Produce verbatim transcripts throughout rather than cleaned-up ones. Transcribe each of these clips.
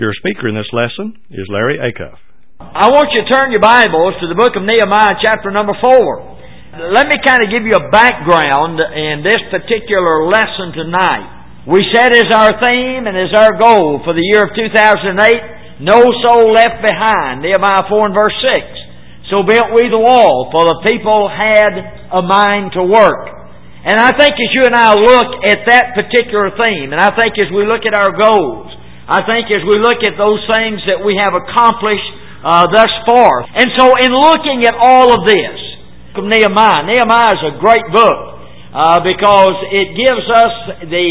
Your speaker in this lesson is Larry Acuff. I want you to turn your Bibles to the book of Nehemiah, chapter number four. Let me kind of give you a background in this particular lesson tonight. We said as our theme and as our goal for the year of two thousand eight, no soul left behind, Nehemiah four and verse six. So built we the wall, for the people had a mind to work. And I think as you and I look at that particular theme, and I think as we look at our goals, I think as we look at those things that we have accomplished uh, thus far. And so in looking at all of this, from Nehemiah, Nehemiah is a great book uh, because it gives us the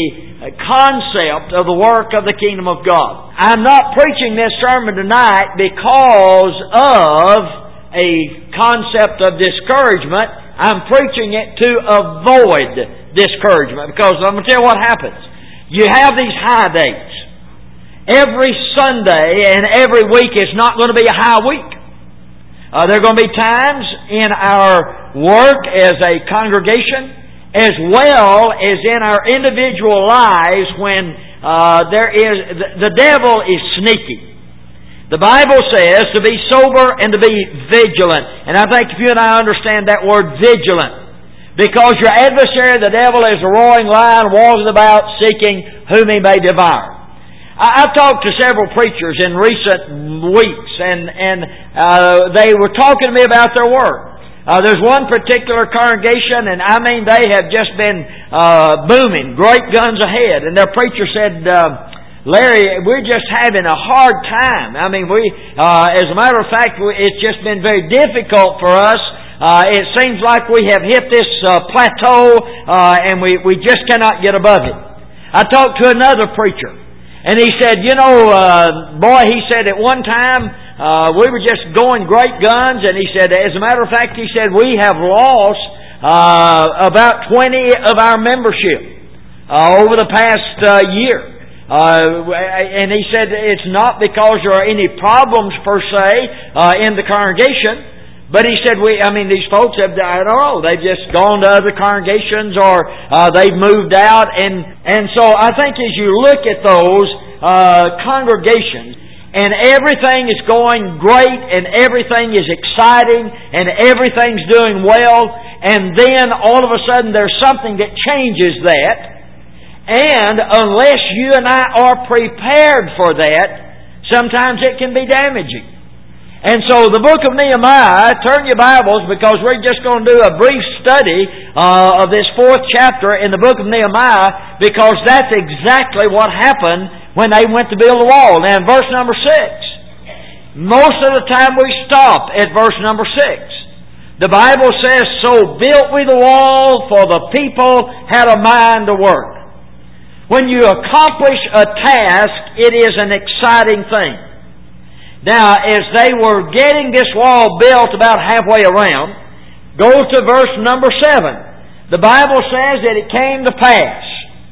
concept of the work of the kingdom of God. I'm not preaching this sermon tonight because of a concept of discouragement. I'm preaching it to avoid discouragement, because I'm going to tell you what happens. You have these high dates. Every Sunday and every week is not going to be a high week. Uh, there are going to be times in our work as a congregation, as well as in our individual lives, when uh, there is the, the devil is sneaky. The Bible says to be sober and to be vigilant. And I think if you and I understand that word vigilant, because your adversary, the devil, is a roaring lion, walks about seeking whom he may devour. I've talked to several preachers in recent weeks, and and uh, they were talking to me about their work. Uh, there's one particular congregation, and I mean they have just been uh, booming, great guns ahead. And their preacher said, uh, Larry, we're just having a hard time. I mean, we, uh, as a matter of fact, it's just been very difficult for us. Uh, it seems like we have hit this uh, plateau, uh, and we, we just cannot get above it. I talked to another preacher, and he said, you know, uh, boy, he said, at one time, uh, we were just going great guns, and he said, as a matter of fact, he said, we have lost uh, about twenty of our membership uh, over the past uh, year. Uh, and he said, it's not because there are any problems per se uh, in the congregation, but he said, we, I mean, these folks have, I don't know, they've just gone to other congregations, or uh, they've moved out. And, and so I think as you look at those uh, congregations, and everything is going great, and everything is exciting, and everything's doing well, and then all of a sudden there's something that changes that, and unless you and I are prepared for that, sometimes it can be damaging. And so the book of Nehemiah, turn your Bibles, because we're just going to do a brief study uh, of this fourth chapter in the book of Nehemiah, because that's exactly what happened when they went to build the wall. Now in verse number six, most of the time we stop at verse number six. The Bible says, so built we the wall, for the people had a mind to work. When you accomplish a task, it is an exciting thing. Now, as they were getting this wall built about halfway around, go to verse number seven. The Bible says that it came to pass.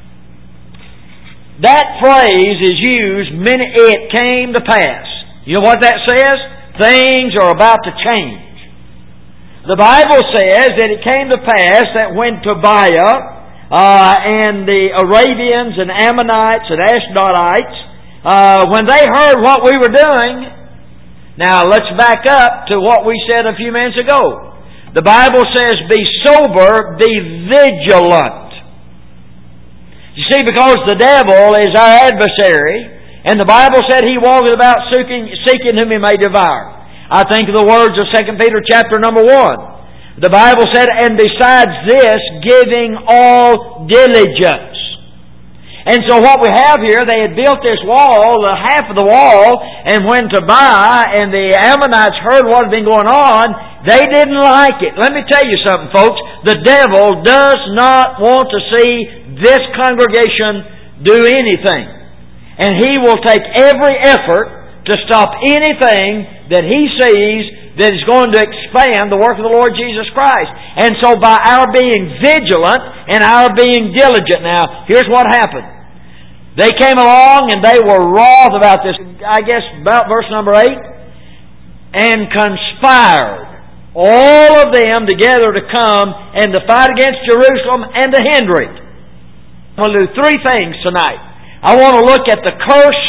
That phrase is used, many, it came to pass. You know what that says? Things are about to change. The Bible says that it came to pass that when Tobiah uh, and the Arabians and Ammonites and Ashdodites, uh, when they heard what we were doing, now let's back up to what we said a few minutes ago. The Bible says, be sober, be vigilant. You see, because the devil is our adversary, and the Bible said he walketh about seeking, seeking whom he may devour. I think of the words of Second Peter chapter number one. The Bible said, and besides this, giving all diligence. And so what we have here, they had built this wall, the half of the wall, and when Tobiah and the Ammonites heard what had been going on, they didn't like it. Let me tell you something, folks. The devil does not want to see this congregation do anything. And he will take every effort to stop anything that he sees that is going to expand the work of the Lord Jesus Christ. And so by our being vigilant and our being diligent, now, here's what happened. They came along and they were wroth about this, I guess about verse number eight, and conspired, all of them together, to come and to fight against Jerusalem and to hinder it. I'm going to do three things tonight. I want to look at the curse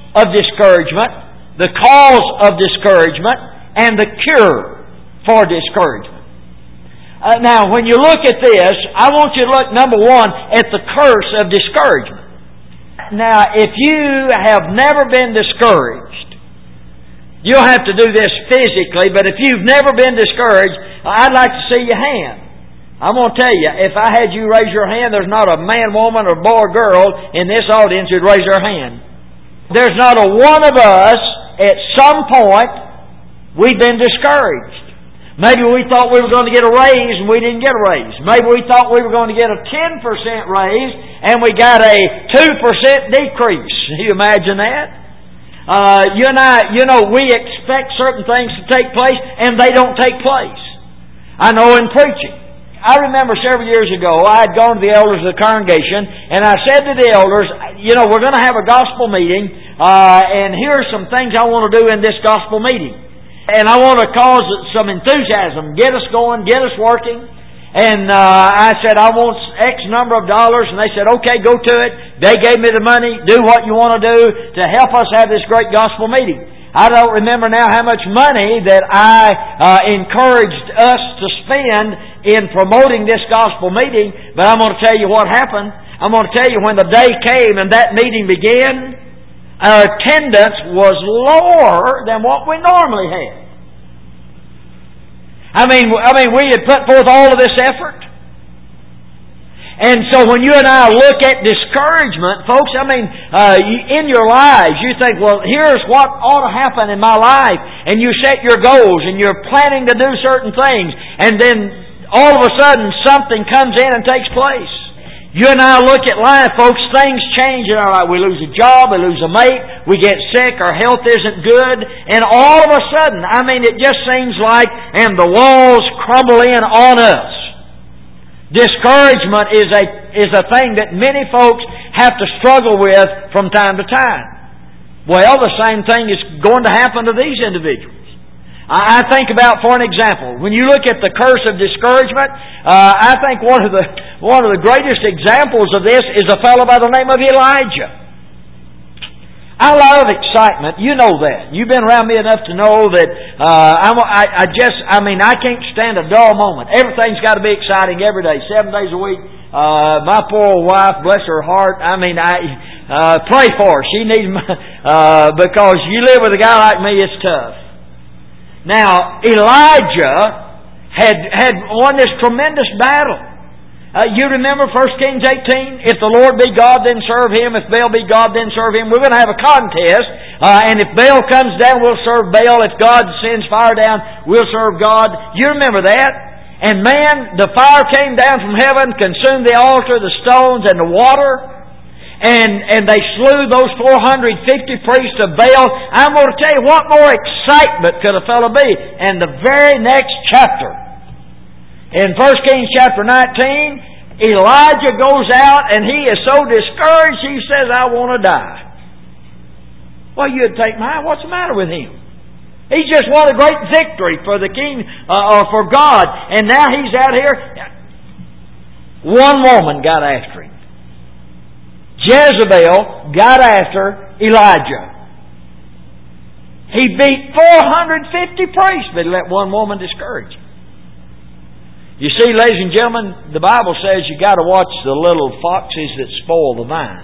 of discouragement, the cause of discouragement, and the cure for discouragement. Uh, now, when you look at this, I want you to look, number one, at the curse of discouragement. Now, if you have never been discouraged, you'll have to do this physically, but if you've never been discouraged, I'd like to see your hand. I'm going to tell you, if I had you raise your hand, there's not a man, woman, or boy or girl in this audience who'd raise their hand. There's not a one of us, at some point, we've been discouraged. Maybe we thought we were going to get a raise and we didn't get a raise. Maybe we thought we were going to get a ten percent raise and we got a two percent decrease. You imagine that? Uh, you and I, you know, we expect certain things to take place and they don't take place. I know in preaching. I remember several years ago, I had gone to the elders of the congregation and I said to the elders, you know, we're going to have a gospel meeting uh, and here are some things I want to do in this gospel meeting. And I want to cause some enthusiasm, get us going, get us working. And uh, I said, I want X number of dollars. And they said, okay, go to it. They gave me the money. Do what you want to do to help us have this great gospel meeting. I don't remember now how much money that I uh, encouraged us to spend in promoting this gospel meeting. But I'm going to tell you what happened. I'm going to tell you when the day came and that meeting began, our attendance was lower than what we normally had. I mean, I mean, we had put forth all of this effort. And so when you and I look at discouragement, folks, I mean, uh, in your lives, you think, well, here's what ought to happen in my life. And you set your goals and you're planning to do certain things. And then all of a sudden something comes in and takes place. You and I look at life, folks, things change in our life. We lose a job, we lose a mate, we get sick, our health isn't good, and all of a sudden, I mean, it just seems like, and the walls crumble in on us. Discouragement is a, is a thing that many folks have to struggle with from time to time. Well, the same thing is going to happen to these individuals. I think about, for an example, when you look at the curse of discouragement, uh, I think one of the one of the greatest examples of this is a fellow by the name of Elijah. I love excitement. You know that. You've been around me enough to know that uh, I'm, I, I just, I mean, I can't stand a dull moment. Everything's got to be exciting every day, seven days a week. Uh, my poor wife, bless her heart, I mean, I uh, pray for her. She needs my, uh, because you live with a guy like me, it's tough. Now, Elijah had had won this tremendous battle. Uh, you remember First Kings eighteen? If the Lord be God, then serve Him. If Baal be God, then serve Him. We're going to have a contest. Uh, and if Baal comes down, we'll serve Baal. If God sends fire down, we'll serve God. You remember that? And man, the fire came down from heaven, consumed the altar, the stones, and the water. And and they slew those four hundred fifty priests of Baal. I'm going to tell you, what more excitement could a fellow be? And the very next chapter, in First Kings chapter nineteen, Elijah goes out and he is so discouraged he says, I want to die. Well, you'd think, my, what's the matter with him? He just won a great victory for the king, uh, or for God. And now he's out here. One woman got after him. Jezebel got after Elijah. He beat four hundred fifty priests, but he let one woman discourage him. You see, ladies and gentlemen, the Bible says you got to watch the little foxes that spoil the vine.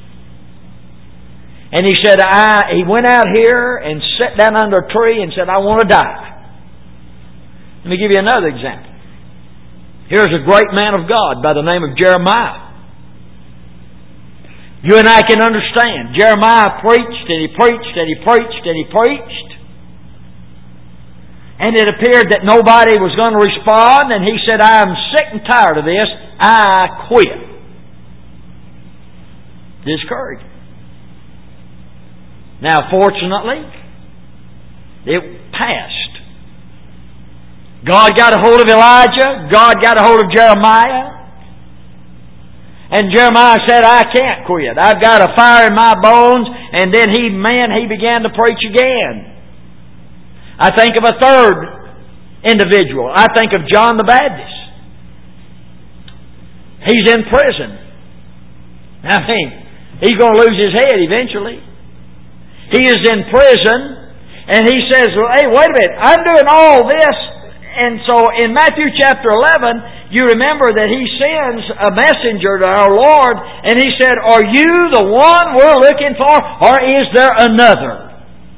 And he said, I, he went out here and sat down under a tree and said, I want to die. Let me give you another example. Here's a great man of God by the name of Jeremiah. You and I can understand. Jeremiah preached and he preached and he preached and he preached. And it appeared that nobody was going to respond. And he said, I am sick and tired of this. I quit. Discouraged. Now, fortunately, it passed. God got a hold of Elijah. God got a hold of Jeremiah. And Jeremiah said, I can't quit. I've got a fire in my bones. And then he, man, he began to preach again. I think of a third individual. I think of John the Baptist. He's in prison. I mean, he's going to lose his head eventually. He is in prison, and he says, well, hey, wait a minute, I'm doing all this. And so in Matthew chapter eleven, you remember that he sends a messenger to our Lord, and he said, are you the one we're looking for, or is there another?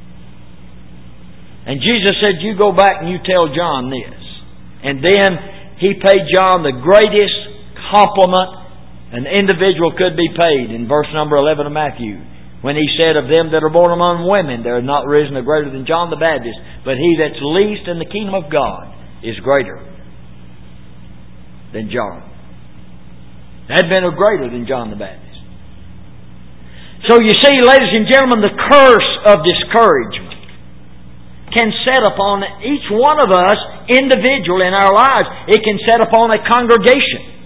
And Jesus said, you go back and you tell John this. And then he paid John the greatest compliment an individual could be paid in verse number eleven of Matthew, when he said, of them that are born among women, there is not risen a greater than John the Baptist, but he that's least in the kingdom of God is greater than John. Had been a greater than John the Baptist. So you see, ladies and gentlemen, the curse of discouragement can set upon each one of us individually in our lives. It can set upon a congregation.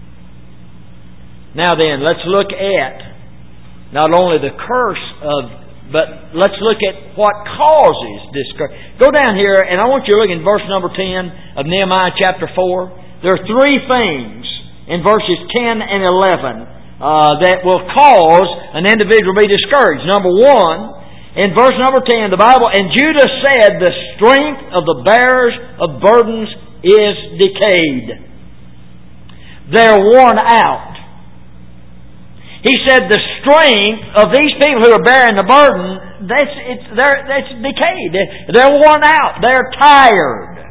Now then, let's look at not only the curse of, but let's look at what causes discouragement. Go down here, and I want you to look in verse number ten of Nehemiah chapter four. There are three things in verses ten and eleven uh, that will cause an individual to be discouraged. Number one, in verse number ten, the Bible, and Judah said, the strength of the bearers of burdens is decayed. They're worn out. He said the strength of these people who are bearing the burden, that's, it's, they're, that's decayed. They're worn out. They're tired.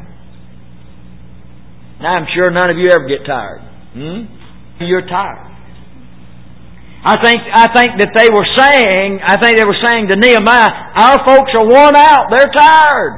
Now, I'm sure none of you ever get tired. Hmm? You're tired. I think, I think that they were saying, I think they were saying to Nehemiah, our folks are worn out. They're tired.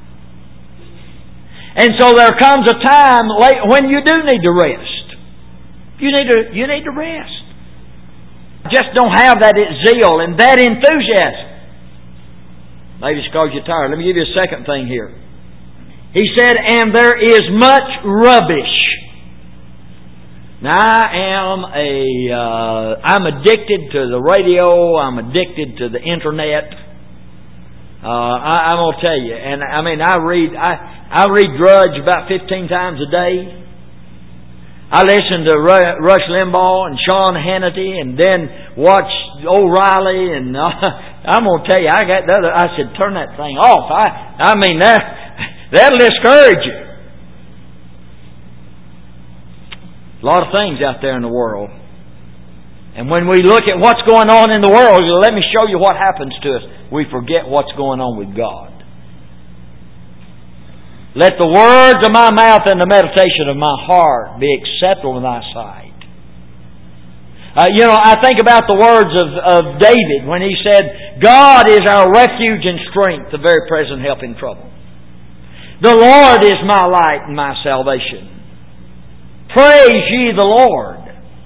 And so there comes a time late when you do need to rest. You need to, you need to rest. Just don't have that zeal and that enthusiasm. Maybe it's because you're tired. Let me give you a second thing here. He said, and there is much rubbish. Now I am a, uh, I'm addicted to the radio. I'm addicted to the internet. Uh, I, I'm gonna tell you, and I mean, I read, I, I read Drudge about fifteen times a day. I listen to Rush Limbaugh and Sean Hannity, and then watch O'Reilly, and uh, I'm going to tell you, I got the other. I said, turn that thing off. I, I mean, that that'll discourage you. A lot of things out there in the world, and when we look at what's going on in the world, let me show you what happens to us. We forget what's going on with God. Let the words of my mouth and the meditation of my heart be acceptable in thy sight. Uh, you know, I think about the words of, of David when he said, God is our refuge and strength, the very present help in trouble. The Lord is my light and my salvation. Praise ye the Lord.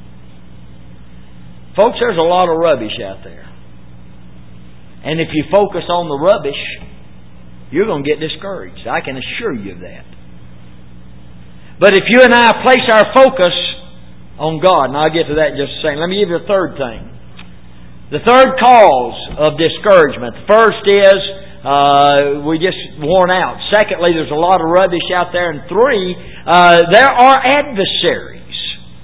Folks, there's a lot of rubbish out there. And if you focus on the rubbish, you're going to get discouraged. I can assure you of that. But if you and I place our focus on God, and I'll get to that in just a second. Let me give you a third thing. The third cause of discouragement. The first is uh, we just worn out. Secondly, there's a lot of rubbish out there. And three, uh, there are adversaries.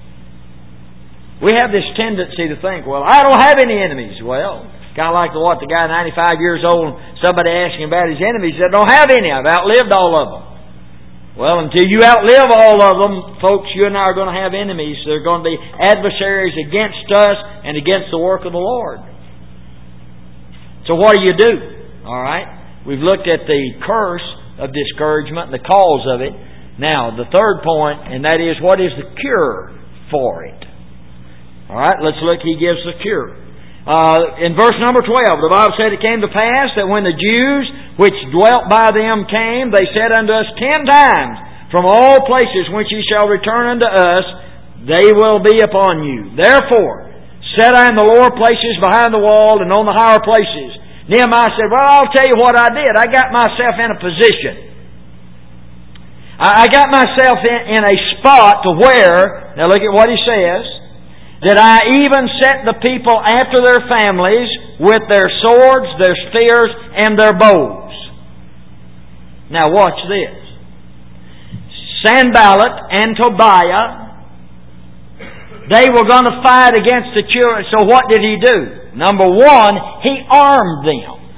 We have this tendency to think, well, I don't have any enemies. Well, kind of like the, what, the guy ninety-five years old, somebody asking about his enemies, he said, don't have any. I've outlived all of them. Well, until you outlive all of them, folks, you and I are going to have enemies. They're going to be adversaries against us and against the work of the Lord. So what do you do? All right? We've looked at the curse of discouragement and the cause of it. Now, the third point, and that is, what is the cure for it? All right, let's look. He gives the cure. Uh, in verse number twelve, the Bible said, it came to pass that when the Jews which dwelt by them came, they said unto us ten times, from all places whence ye shall return unto us, they will be upon you. Therefore, set I in the lower places behind the wall and on the higher places. Nehemiah said, well, I'll tell you what I did. I got myself in a position. I got myself in, in a spot to where, now look at what he says, that I even set the people after their families with their swords, their spears, and their bows. Now watch this. Sanballat and Tobiah, they were going to fight against the children. So what did he do? Number one, he armed them.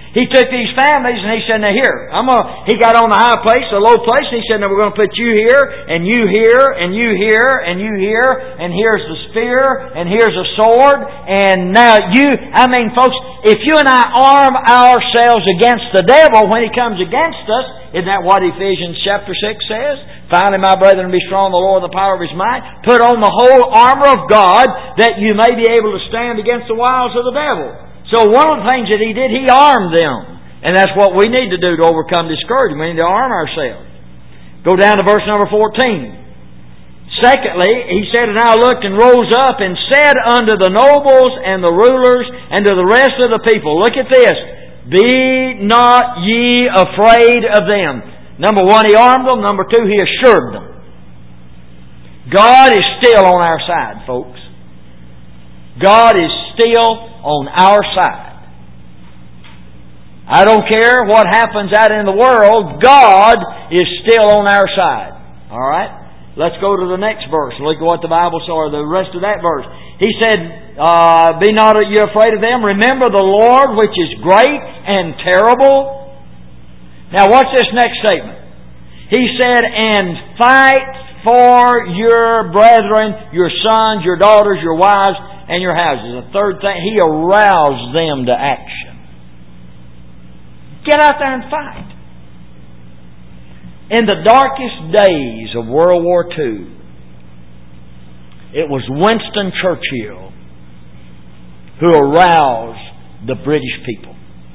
He took these families and he said, now here, I'm gonna, he got on the high place, the low place, and he said, now we're going to put you here, and you here, and you here, and you here, and here's the spear, and here's a sword, and now you, I mean folks, if you and I arm ourselves against the devil when he comes against us, isn't that what Ephesians chapter six says? Finally, my brethren, be strong in the Lord and the power of His might. Put on the whole armor of God that you may be able to stand against the wiles of the devil. So one of the things that he did, he armed them. And that's what we need to do to overcome discouragement. We need to arm ourselves. Go down to verse number fourteen. Secondly, he said, and I looked and rose up and said unto the nobles and the rulers and to the rest of the people, look at this, be not ye afraid of them. Number one, he armed them. Number two, he assured them. God is still on our side, folks. God is still on our side. I don't care what happens out in the world, God is still on our side. Alright? Let's go to the next verse and look at what the Bible says, or the rest of that verse. He said, uh, be not ye afraid of them. Remember the Lord, which is great and terrible. Now watch this next statement. He said, and fight for your brethren, your sons, your daughters, your wives, and your houses. The third thing, he aroused them to action. Get out there and fight. In the darkest days of World War Two, it was Winston Churchill who aroused the British people.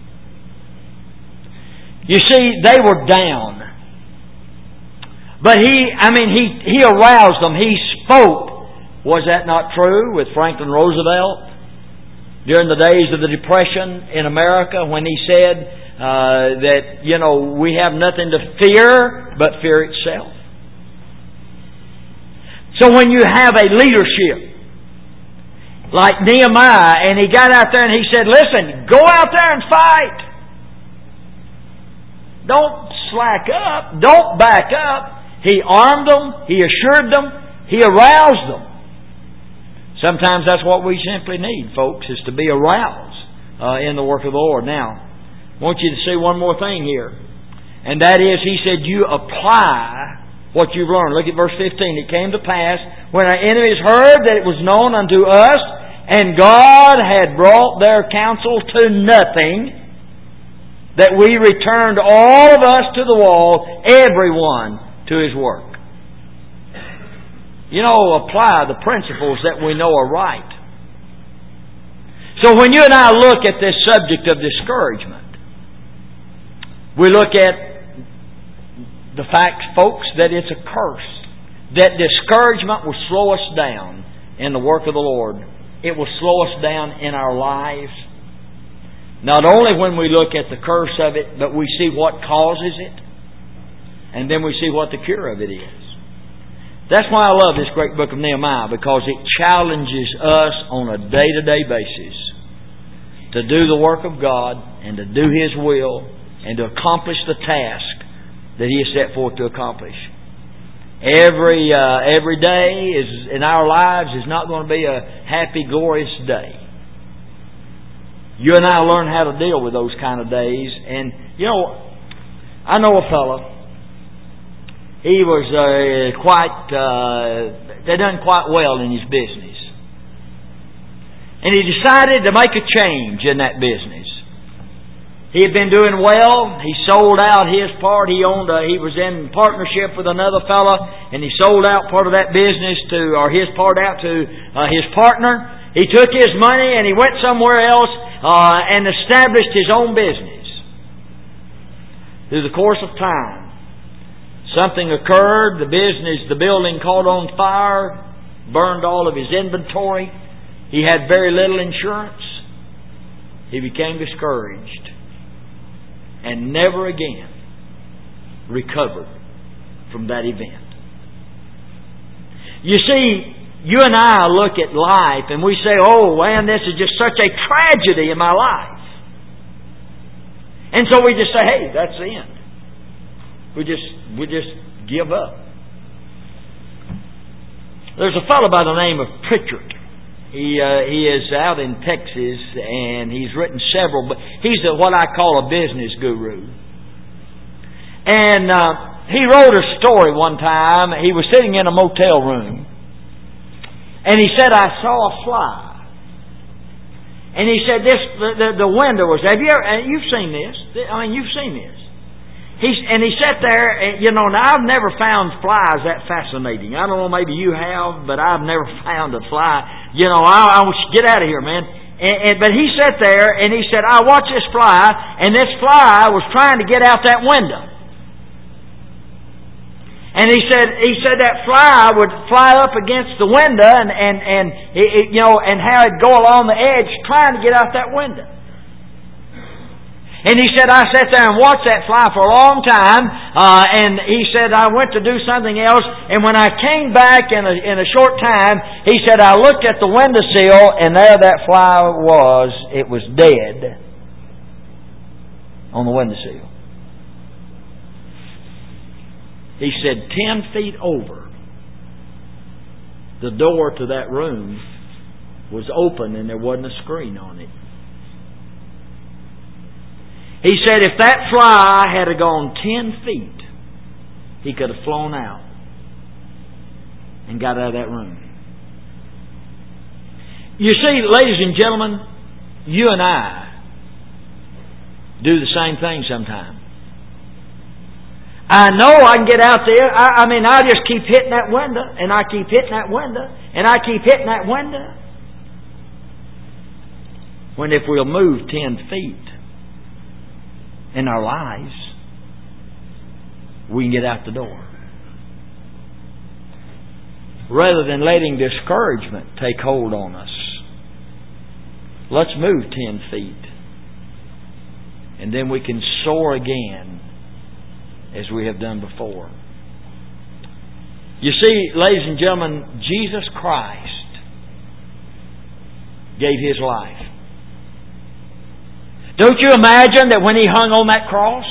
You see, they were down. But he, I mean, he, he aroused them. He spoke. Was that not true with Franklin Roosevelt during the days of the Depression in America when he said uh, that, you know, we have nothing to fear but fear itself? So when you have a leadership like Nehemiah, and he got out there and he said, listen, go out there and fight. Don't slack up. Don't back up. He armed them. He assured them. He aroused them. Sometimes that's what we simply need, folks, is to be aroused uh, in the work of the Lord. Now, I want you to see one more thing here. And that is, he said, you apply what you've learned. Look at verse fifteen. It came to pass, when our enemies heard that it was known unto us, and God had brought their counsel to nothing, that we returned all of us to the wall, everyone to his work. You know, apply the principles that we know are right. So when you and I look at this subject of discouragement, we look at the fact, folks, that it's a curse. That discouragement will slow us down in the work of the Lord. It will slow us down in our lives. Not only when we look at the curse of it, but we see what causes it. And then we see what the cure of it is. That's why I love this great book of Nehemiah, because it challenges us on a day-to-day basis to do the work of God and to do His will and to accomplish the task that He has set forth to accomplish. Every uh, every day is in our lives is not going to be a happy, glorious day. You and I learn how to deal with those kind of days. And, you know, I know a fellow. He was uh, quite, uh, they done quite well in his business. And he decided to make a change in that business. He had been doing well. He sold out his part. He owned a, he was in partnership with another fellow, and he sold out part of that business to, or his part out to uh, his partner. He took his money and he went somewhere else uh, and established his own business. Through the course of time, something occurred. The business, the building caught on fire, burned all of his inventory. He had very little insurance. He became discouraged and never again recovered from that event. You see, you and I look at life and we say, oh man, this is just such a tragedy in my life. And so we just say, hey, that's the end. We just we just give up. There's a fellow by the name of Pritchard. He uh, he is out in Texas, and he's written several. But he's a, what I call a business guru. And uh, he wrote a story one time. He was sitting in a motel room, and he said, "I saw a fly." And he said, "This the the, the window was." Have you ever? And you've seen this? I mean, you've seen this. He's, and he sat there, and, you know, now I've never found flies that fascinating. I don't know, maybe you have, but I've never found a fly. You know, I, I want you to get out of here, man. And, and, but he sat there, and he said, I watched this fly, and this fly was trying to get out that window. And he said, he said that fly would fly up against the window, and, and, and it, it, you know, and how it'd go along the edge trying to get out that window. And he said, I sat there and watched that fly for a long time, uh, and he said, I went to do something else, and when I came back in a, in a short time, he said, I looked at the windowsill, and there that fly was. It was dead on the windowsill. He said, ten feet over, the door to that room was open, and there wasn't a screen on it. He said if that fly had gone ten feet, he could have flown out and got out of that room. You see, ladies and gentlemen, you and I do the same thing sometimes. I know I can get out there. I, I mean, I just keep hitting that window, and I keep hitting that window, and I keep hitting that window. When if we'll move ten feet in our lives, we can get out the door. Rather than letting discouragement take hold on us, let's move ten feet. And then we can soar again as we have done before. You see, ladies and gentlemen, Jesus Christ gave His life. Don't you imagine that when He hung on that cross?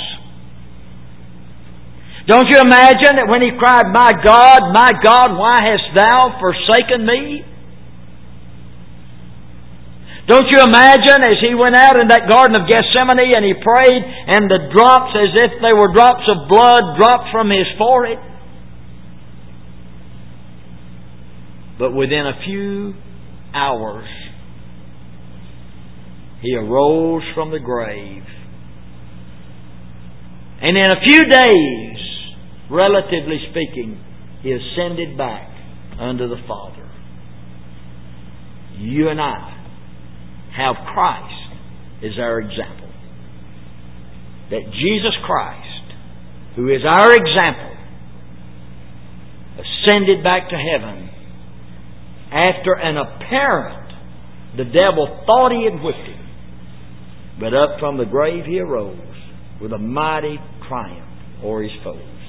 Don't you imagine that when He cried, My God, my God, why hast Thou forsaken me? Don't you imagine as He went out in that Garden of Gethsemane and He prayed, and the drops, as if they were drops of blood, dropped from His forehead? But within a few hours, He arose from the grave. And in a few days, relatively speaking, He ascended back unto the Father. You and I have Christ as our example. That Jesus Christ, who is our example, ascended back to heaven after an apparent, the devil thought he had whipped him. But up from the grave He arose with a mighty triumph o'er His foes.